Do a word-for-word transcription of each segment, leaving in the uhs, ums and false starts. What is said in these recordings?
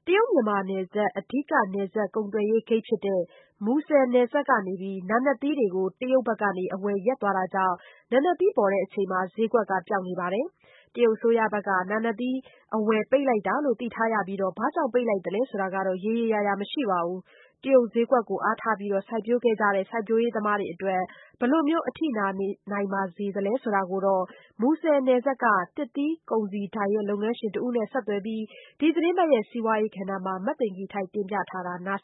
တရုတ်မြန်မာနယ်စပ်အဓိကနယ်စပ်ကုန်သွယ်ရေးဂိတ်ဖြစ်တဲ့မူဆယ်နယ်စပ်ကနေနာနတ်သီးတွေကိုတရုတ်ဘက်ကအဝယ်ရပ်သွားတာကြောင့်နာနတ်သီးပေါ်ချိန်မှာဈေးကွက်ကပျောက်နေပါတယ်။ တရုတ်အစိုးရဘက်ကနာနတ်သီးအဝယ်ပိတ်လိုက်တာလို့သိထားရပြီးဘာကြောင့်ပိတ်လိုက်သလဲဆိုတာကတော့ရေရေရာရာမရှိပါဘူး။ တရုတ်ဈေးကွက်ကိုအားထားပြီးစိုက်ပျိုးခဲ့ကြတဲ့စိုက်ပျိုးရေးသမားတွေအတွက်ဘယ်လိုအထိနာနိုင်ပါစေသလဲဆိုတာကိုတော့မူဆယ်နယ်စပ်ကသစ်သီးကုန်စည်ဒိုင်လုပ်ငန်းရှင်တဦးနဲ့ဆက်သွယ်ပြီးဒီသတင်းပတ်စီးပွားရေးကဏ္ဍမှာမသိင်္ဂီထိုက်တင်ပြထားပါတယ်။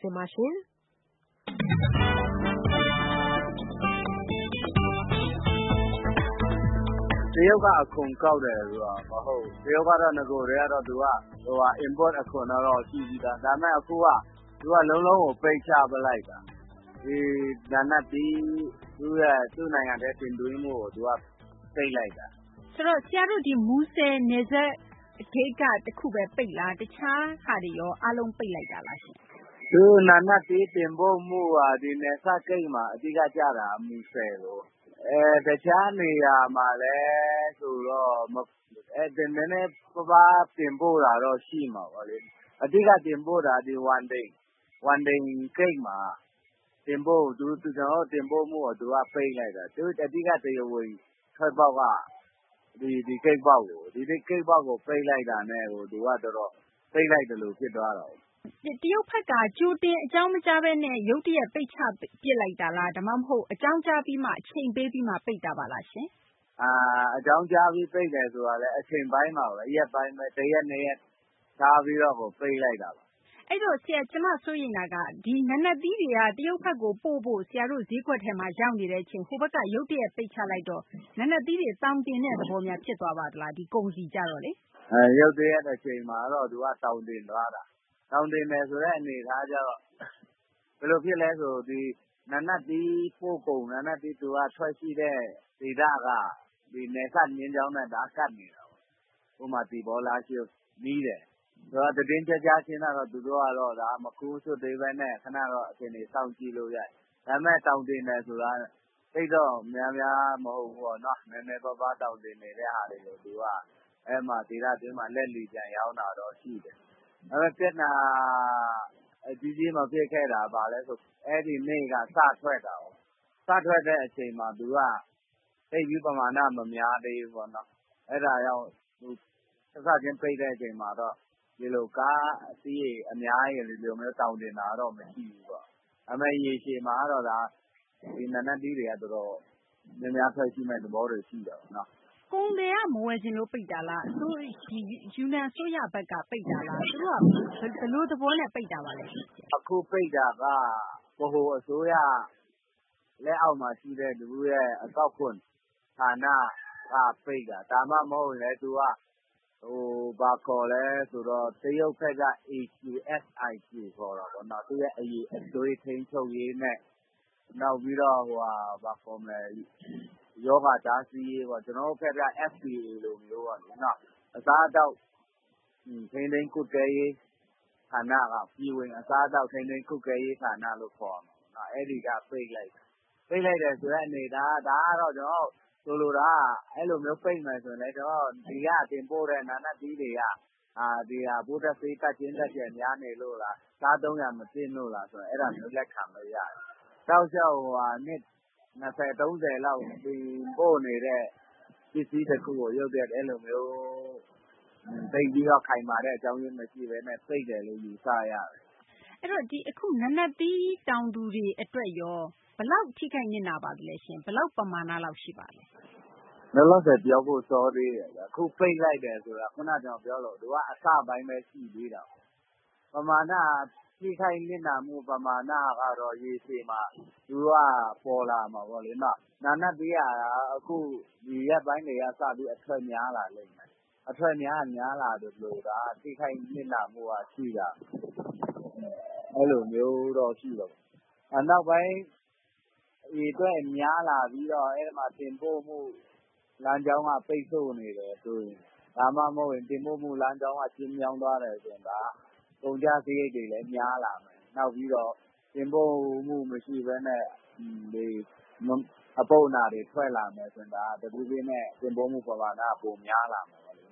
တရုတ်ကအခွန်ကောက်တယ်ဆိုတာမဟုတ်ဘူး။တရုတ်ကတော့ငကိုယ်တည်းကတော့သူကဟိုဟာ import အခွန်တော့ရှိပြီးသား။ဒါပေမဲ့အခုကသူကလုံးလုံးကိုပိတ်ချပလိုက်တာ။ဒီနာနတ်သီးသူ့ရဲ့သူ့နိုင်ငံထဲတင်သွင်းမှုကိုသူကပိတ်လိုက်တာ။ဆိုတော့ဆရာတို့ဒီမူဆယ်နယ်စပ်ဂိတ်ကတခုပဲပိတ်လားတခြားဟာတွေရောအားလုံးပိတ်လိုက်တာလားရှင်။သူနာနတ်သီးတင်ပို့မှုဟာဒီနယ်စပ်ဂိတ်မှာအဓိကကျတာမူဆယ်ကိုအဲတခြားနေရာမှာလည်းဆိုတော့အဲနည်းနည်းပါးပါးတင်ပို့တာတော့ရှိမှာပါလေအဓိကတင်ပို့တာဒီဝန်ဒိန်ဝန်ဒိန်ဂိတ်မှာတင်ပို့သူသူကျွန်တော်တင်ပို့မှုကိုသူကပိတ်လိုက်တာသူအဓိကတရားဝင်ထွက်ပေါက်ကဒီဒီဂိတ်ပေါက်ကိုဒီဂိတ်ပေါက်ကိုပိတ်လိုက်တာနဲ့ဟိုသူကတော်တော်ပိတ်လိုက်တယ်လို့ဖြစ်သွားတာတရုတ်ဘက်ကကြိုတင်အကြောင်းမကြားဘဲနဲ့ရုတ်တရက်ပိတ်ချပစ်လိုက်တာလားဒါမှမဟုတ်အကြောင်းကြားပြီးမှအချိန်ပေးပြီးမှပိတ်တာပါလားရှင်အာအကြောင်းကြားပြီးပိတ်တယ်ဆိုတာလည်းအချိန်ပိုင်းမှာပဲရက်ပိုင်းပဲတရက်နှစ်ရက်ထားပြီးတော့ကိုပိတ်လိုက်တာပါအဲ့တော့ဆရာကျမစိုးရိမ်တာကဒီနနတ်သီးတွေကတရုတ်ဘက်ကိုပို့ဖို့ဆရာတို့ဈေးကွက်ထဲမှာရောက်နေတဲ့အချိန်ဟိုဘက်ကရုတ်တရက်ပိတ်ချလိုက်တော့နနတ်သီးတွေတောင်းတင်တဲ့သဘောများဖြစ်သွားပါသလားဒီကုန်စီကြတော့လေအဲရုတ်တရက်အချိန်မှာတော့သူကတောင်းတင်သွားတာတောင်းတင်တယ်ဆိုတဲ့အနေထားကျတော့ဘယ်လိုဖြစ်လဲဆိုဒီနနတ်သီးပို့ကုန်နနတ်သီးသူကထွက်ရှိတဲ့ဒေသကဒီနယ်စပ်မြင်းကြောင်းနဲ့ဒါကတ်နေတာပေါ့ဥပမာဒီဘောလားရှိပြီးတယ်ဆိုတော့တည်င်းကြကြချင်းတော့သူတို့ကတော့ဒါမကူးစွတ်သေးပဲနဲ့ခဏတော့အချိန်ကြီးစောင့်ကြည့်လို့ရတယ်ဒါပေမဲ့တောင်းတင်တယ်ဆိုတာသိတော့များများမဟုတ်ဘူးပေါ့နော်နည်းနည်းပါးပါးတောင်းတင်နေတဲ့ဟာတွေကိုသူကအဲမှာဒေသတွင်းမှာလက်လီပြန်ရောင်းတာတော့ရှိတယ်အဲပြက်နာအကြီးကြီးမဖြစ်ခဲ့တာပါလဲဆိုအဲ့ဒီနေ့ကစထွက်တာစထွက်တဲ့အချိန်မှာသူကသိပြီးပမာဏမများသေးဘူးပေါ့နော်အဲ့ဒါကြောင့်သူစစချင်းပိတ်တဲ့အချိန်မှာတော့ဒီလိုကားအစီးအများကြီးဒီလိုမျိုးတောင်းတင်တာတော့မရှိဘူးပေါ့အမေရေရှည်မှာတော့ဒါဒီနနတ်တီးတွေကတော်တော်များများထွက်ရှိမဲ့သဘောတွေရှိတယ်နော်ကုန်တယ်ကမဝယ်ခြင်းလို့ပိတ်တာလားအစိုးဒီယူနန်ဆိုရဘက်ကပိတ်တာလားသူတို့ကဘယ်လိုသဘောနဲ့ပိတ်တာပါလဲအခုပိတ်တာကဗဟိုအစိုးရလက်အောက်မှာရှိတဲ့သူရဲ့အကောက်ခွန်ဌာနကပိတ်တာဒါမှမဟုတ်လေသူကဟိုဘာခေါ်လဲဆိုတော့တရုတ်ဘက်က A Q S I Q ခေါ်တာပေါ့နော်သူရဲ့အရေးအသွေးထိန်းချုပ်ရေးနဲ့နောက်ပြီးတော့ဟိုဟာဘာခေါ်မလဲယောဂတားဆီးရေးပေါ့ကျွန်တော်တို့ဘက်က F D A လိုမျိုးပေါ့နော်အစားအသောက်ထိန်းသိမ်းကုတ်ကဲရေးဌာနကပြည်ဝင်အစားအသောက်ထိန်းသိမ်းကုတ်ကဲရေးဌာနလို့ခေါ်မှာနော်အဲ့ဒီကပိတ်လိုက်ပိတ်လိုက်တယ်ဆိုတဲ့အနေဒါဒါကတော့ကျွန်တော်ဆိုလိုတာအဲ့လိုမျိုးပိတ်မယ်ဆိုရင်လည်းကျွန်တော်ဒီကတင်ပို့တဲ့နာနတ်သီးတွေကအာဒီဟာဘုဒ္ဓဆေးတက်ချင်းတက်ကျန်များနေလို့လားစားသုံးရမသိလို့လားဆိုတော့အဲ့ဒါမျိုးလက်ခံမရတယ်တောက်လျှောက်ဟိုဟာနှစ်နှစ်ဆယ်သုံးဆယ်လောက်တင်ပို့နေတဲ့ပစ္စည်းတစ်ခုကိုရုပ်တဲ့အဲ့လိုမျိုးသိပြီးတော့ခိုင်မာတဲ့အကြောင်းရင်းမရှိဘဲနဲ့စိတ်တယ်လို့ယူဆရတယ်အဲ့တော့ဒီအခုနနတ်သီးတောင်သူတွေအတွက်ရောဘလောက်ထိခိုက်နေတာပါလဲရှင်ဘလောက်ပမာဏလောက်ရှိပါလဲလောလောဆယ်ပြောဖို့စောသေးတယ်အခုပိတ်လိုက်တယ်ဆိုတာခုနကကျွန်တော်ပြောလို့သူကအစပိုင်းပဲရှိသေးတာပမာဏထိခိုက်နေတာမှုပမာဏကတော့ရေရှည်မှာသူကပေါ်လာမှာပေါ့လေနော်နာနတ်သေးရအခုဒီရက်ပိုင်းတွေကစပြီးအထွက်များလာလိမ့်မယ်အထွက်များများလာတယ်လို့ဒါထိခိုက်နေတာမှုကရှိတာအဲ့လိုမျိုးတော့ရှိတော့အနောက်ပိုင်းဒီအတွက်များလာပြီးတော့အဲ့ဒီမှာတင်ပို့မှုလမ်းကြောင်းကပိတ်ဆို့နေတယ်ဆိုရင်ဒါမှမဟုတ်ရင်တင်ပို့မှုလမ်းကြောင်းကကျဉ်းမြောင်းသွားတယ်ဆိုရင်ဒါကုန်ကျစရိတ်တွေလည်းများလာမယ်နောက်ပြီးတော့တင်ပို့မှုမရှိဘဲနဲ့ဒီအပုပ်အနာတွေထွက်လာမယ်ဆိုရင်ဒါတကူးပြင်းနဲ့တင်ပို့မှုပမာဏပိုများလာမှာပါလေနော်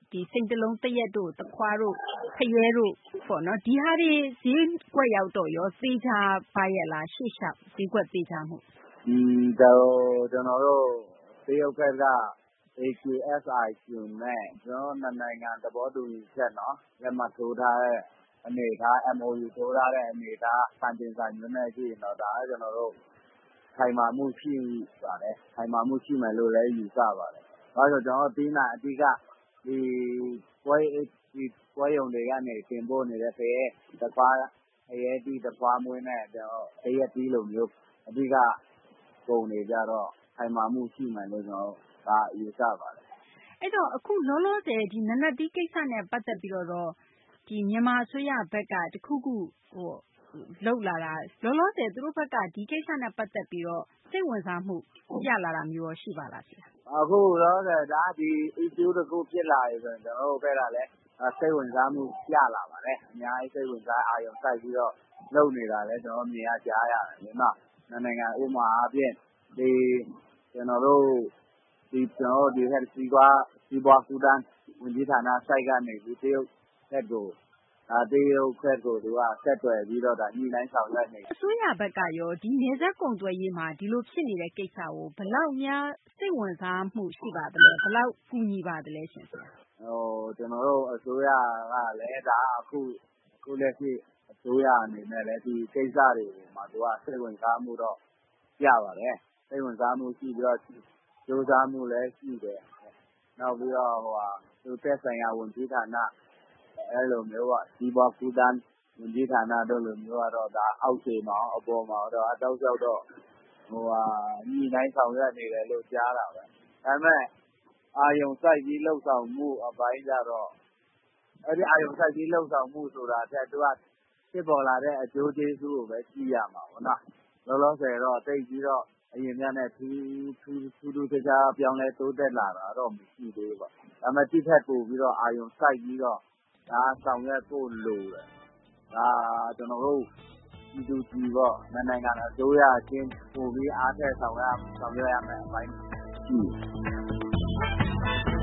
ဒီစိန်တလုံးတရက်တို့တခွားတို့ခရဲတို့ပေါ့နော်ဒီဟာတွေဈေးကွက်ရောက်တော့ရောသေချာပါရဲ့လားရှေ့လျှောက်ဈေးကွက်သေချာမှုอืมတော့ကျွန်တော်တို့တရုတ်ဘက်က A Q S I Q နဲ့ကျွန်တော်နှစ်နိုင်ငံသဘောတူညီချက်เนาะလက်မှတ်ထိုးထားတဲ့အနေထား M O U ထိုးထားတဲ့အနေထားစံတင်ဆိုင်မျိုးနဲ့ကြည့်ရင်တော့ဒါကကျွန်တော်တို့ခိုင်မာမှုရှိပါတယ်ခိုင်မာမှုရှိမယ်လို့လည်းယူဆပါတယ်ဒါဆိုကျွန်တော်ပြီးနိုင်အဓိကဒီပွဲဒီပွဲရုံတွေကနေတင်ပို့နေတဲ့ဖဲတခွားအရေးဒီတခွားမွေးနဲ့ကျွန်တော်တရက်တီးလိုမျိုးအဓိကပုံနေကြတော့ခိုင်မာမှုရှိမယ်လို့ကျွန်တော်ဒါယူဆပါတယ်အဲ့တော့အခုလောလောဆယ်ဒီနနတ်တီးကိစ္စနဲ့ပတ်သက်ပြီးတော့ဒီမြန်မာအစိုးရဘက်ကတခုခုဟိုလောက်လာတာလောလောဆယ်သူတို့ဘက်ကဒီကိစ္စနဲ့ပတ်သက်ပြီးတော့စိတ်ဝင်စားမှုပြလာတာမျိုးရှိပါလားဆရာအခုလောလောဆယ်ဒါဒီ issue တခုဖြစ်လာပြီဆိုရင်ကျွန်တော်တို့ဘက်ကလည်းစိတ်ဝင်စားမှုပြလာပါတယ်အများကြီးစိတ်ဝင်စားအာရုံစိုက်ပြီးတော့လုပ်နေတာလည်းကျွန်တော်မြင်ရကြားရတယ်နော်နိုင်ငံဥပမာအပြင်ဒီကျွန်တော်တို့ဒီကျွန်တော်ဒီဟက်စီကွာဒီဘွားကူတန်းဝန်ကြီးဌာနစိုက်ကနေဒီတရုတ်ဘက်ကိုအဲတရုတ်ဘက်ကိုသူကဆက်သွယ်ပြီးတော့ဒါညီတိုင်းဆောင်ရွက်နေအစိုးရဘက်ကရောဒီနေဆက်ကုန်သွယ်ရေးမှာဒီလိုဖြစ်နေတဲ့ကိစ္စကိုဘယ်လောက်များစိတ်ဝင်စားမှုရှိပါသလဲဘယ်လောက်ကူညီပါသလဲရှင်ဆရာဟိုကျွန်တော်တို့အစိုးရကလည်းဒါအခုခုလက်ရှိအစိုးရအနေနဲ့လည်းဒီကိစ္စတွေကိုမှသူကစိတ်ဝင်စားမှုတော့ပြပါတယ်စိတ်ဝင်စားမှုရှိပြီးတော့ကြိုးစားမှုလည်းရှိတယ်နောက်ပြီးတော့ဟိုဟာသူသက်ဆိုင်ရာဝန်ကြီးဌာနအဲလိုမျိုးကဒီဘကူတန်းဝန်ကြီးဌာနတို့လိုမျိုးကတော့ဒါအောက်ခြေမှာအပေါ်မှာတော့အတောက်လျှောက်တော့ဟိုဟာညီတိုင်းဆောင်ရွက်နေတယ်လို့ကြားတာပဲဒါပေမဲ့အာယုံစိုက်ပြီးလှုပ်ဆောင်မှုအပိုင်းကြတော့အဲ့ဒီအာယုံစိုက်ပြီးလှုပ်ဆောင်မှုဆိုတာတဲ့သူကဖြစ်ပေါ်လာတဲ့အကျိုးကျေးဇူးကိုပဲကြည့်ရမှာပေါ့နော်လောလောဆယ်တော့တိတ်ပြီးတော့အရင်ကနဲ့ထူးထူးထူးထူးခြားခြားပြောင်းလဲတိုးတက်လာတာတော့မရှိသေးဘူးပေါ့ဒါပေမဲ့တိထက်ပို့ပြီးတော့အာယုံစိုက်ပြီးတော့ဒါဆောင်ရွက်ဖို့လိုတယ်ဒါကျွန်တော်တို့ဒီလူကြီးပေါ့နိုင်ငံအစိုးရချင်းပို့ပြီးအားထက်ဆောင်ရွက်ဆောင်ရွက်ရမယ်အပိုင်းရှိတယ်